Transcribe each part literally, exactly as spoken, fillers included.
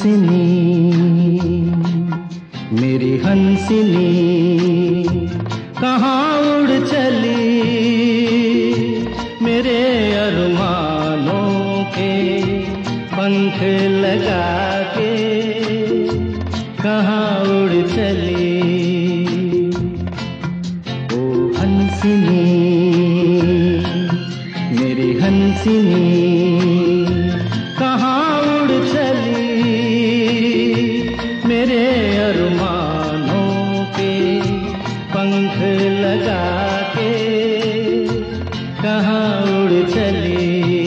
हंसनी मेरी हंसनी कहाँ उड़ चली, मेरे अरमानों के पंख लगा के कहाँ उड़ चली। ओ हंसनी मेरी हंसनी कहाँ उड़ चली, मेरे अरमानों के पंख लगा के कहाँ उड़ चली।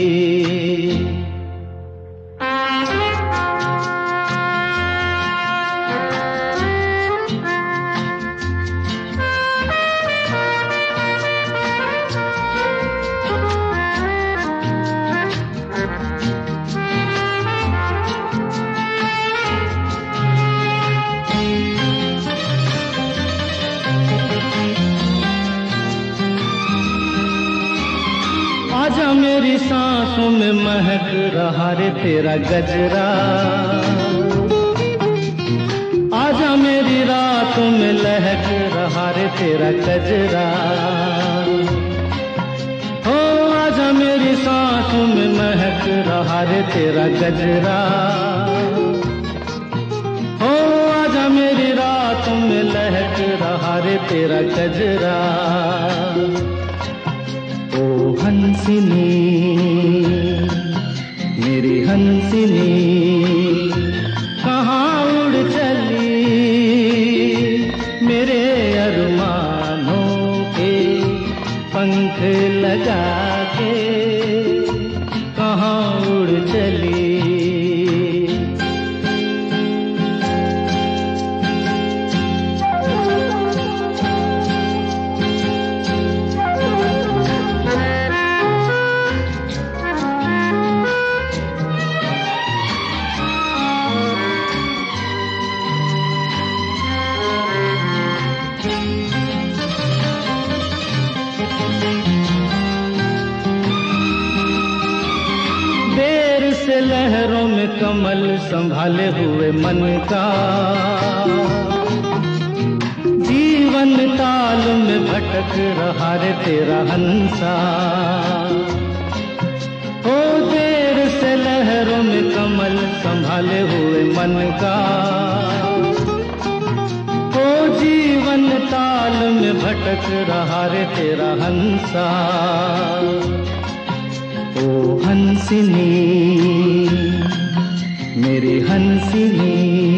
आजा मेरी सांसों में महक रहा रे तेरा गजरा, आजा मेरी रातों में लहक रहा रे तेरा गजरा। हो आजा मेरी सांसों में महक रहा रे तेरा गजरा। हो आजा मेरी रातों में लहक रहा रे तेरा गजरा। ओ हंसनी मेरी हंसनी कहाँ उड़ चली, मेरे अरमानों के पंख लगा के कहाँ उड़ चली। देर से लहरों में कमल संभाले हुए मन का, जीवन ताल में भटक रहा रे तेरा हंसा। ओ देर से लहरों में कमल संभाले हुए मन का, ओ जीवन ताल में भटक रहा रे तेरा हंसा। ओ हंसनी मेरी हंसनी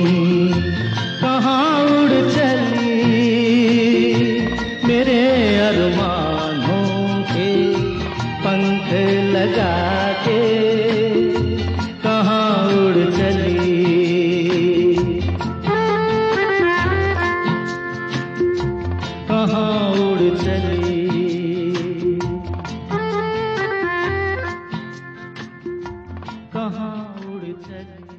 कहाँ उड़ चली, मेरे अरमानों के पंख लगा के कहाँ उड़ चली। कहाँ उड़ चली। कहाँ उड़ चली।